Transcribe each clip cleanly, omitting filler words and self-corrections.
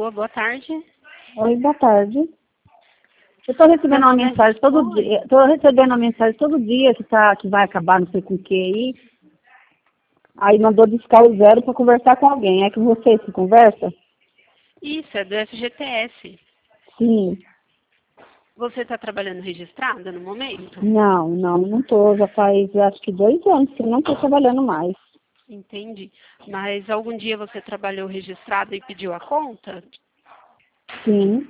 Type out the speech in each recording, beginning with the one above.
Alô, boa tarde. Oi, boa tarde. Eu estou recebendo uma mensagem todo dia. Estou recebendo uma mensagem todo dia que vai acabar não sei com o que aí. Aí mandou discar o zero para conversar com alguém. É com você que conversa? Isso, é do FGTS. Sim. Você está trabalhando registrada no momento? Não estou. Já faz acho que 2 anos que eu não estou trabalhando mais. Entendi. Mas algum dia você trabalhou registrado e pediu a conta? Sim.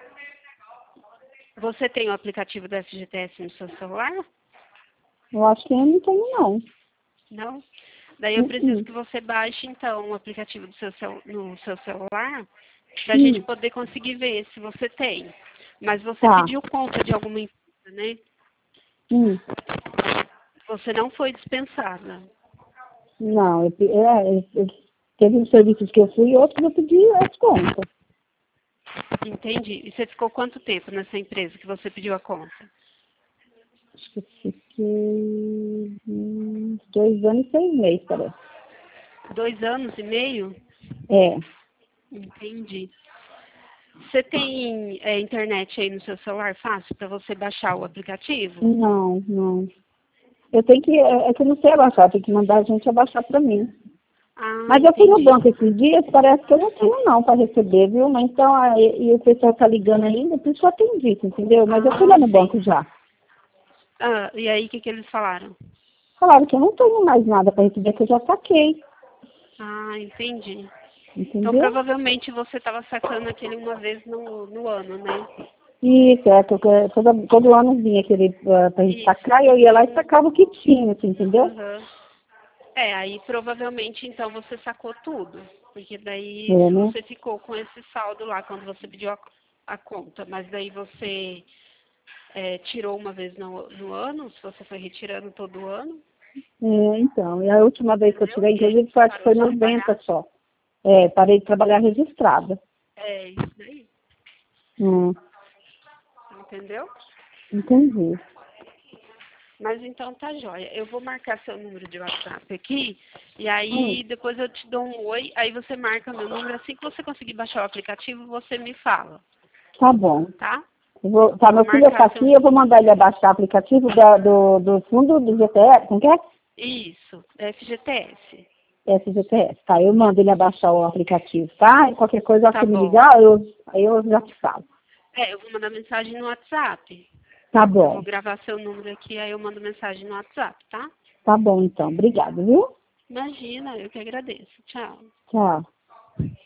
Você tem o aplicativo do FGTS no seu celular? Eu acho que eu não tenho, não. Não? Daí eu preciso Uhum. que você baixe, então, o aplicativo no seu celular para a gente poder conseguir ver se você tem. Mas você Tá. pediu conta de alguma empresa, né? Hum. Você não foi dispensada. Não, teve uns serviços que eu fui e outros eu pedi as contas. Entendi. E você ficou quanto tempo nessa empresa que você pediu a conta? Acho que eu fiquei 2 anos e 6 meses, parece. 2 anos e meio? É. Entendi. Você tem internet aí no seu celular fácil para você baixar o aplicativo? Não. Eu tenho que, é que eu não sei abaixar, tem que mandar a gente abaixar para mim. Ah, Mas eu fui no entendi. banco esses dias, parece que eu não tenho não para receber, viu? Mas então, e o pessoal tá ligando ainda, por isso que eu atendi, entendeu? Mas eu fui lá Ah, no sim. banco já. Ah, e aí, o que eles falaram? Falaram que eu não tenho mais nada para receber, que eu já saquei, Ah, entendi. Então, entendeu? provavelmente você estava sacando aquele uma vez no ano, né? Isso, todo ano vinha aquele pra gente Isso. sacar, e eu ia lá e sacava o que tinha, assim, entendeu? Aham. Aí provavelmente então você sacou tudo. Porque daí É, né? você ficou com esse saldo lá quando você pediu a conta. Mas daí você tirou uma vez no ano, se você foi retirando todo ano, É, então, e a última vez que eu entendeu? tirei, E aí inclusive, você acho que parou foi de trabalhar. 90 só. É, parei de trabalhar registrada. É isso daí, Hum, entendeu? entendi. Mas então tá jóia. Eu vou marcar seu número de WhatsApp aqui, e Hum, aí depois eu te dou um oi, aí você marca meu número. Assim que você conseguir baixar o aplicativo, você me fala, tá bom. tá? Tá, Eu vou meu filho está marcar seu aqui, eu vou mandar ele abaixar o aplicativo do fundo do GTS, como que é? Isso, FGTS. SGTS, tá? Eu mando ele abaixar o aplicativo, tá? E qualquer coisa, Tá se me bom. ligar, aí eu já te falo. Eu vou mandar mensagem no WhatsApp. Tá Eu vou bom. gravar seu número aqui, aí eu mando mensagem no WhatsApp, tá? Tá bom, então. Obrigada, viu? Imagina, eu que agradeço. Tchau. Tchau.